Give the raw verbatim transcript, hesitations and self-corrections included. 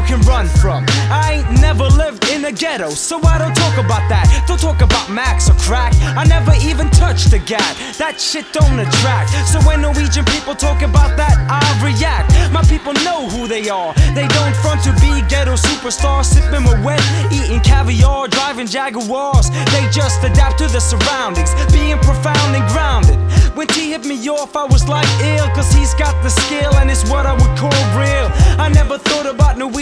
can run from. I ain't never lived in a ghetto, so I don't talk about that. Don't talk about Max or crack. I never even touched a gat. That shit don't attract. So when Norwegian people talk about that, I react. My people know who they are. They don't front to be ghetto superstars, sipping Moet, eating caviar, driving Jaguars. They just adapt to the surroundings, being profound and grounded. When T hit me off, I was like ill, cause he's got the skill and it's what I would call real. I never thought about Norwegian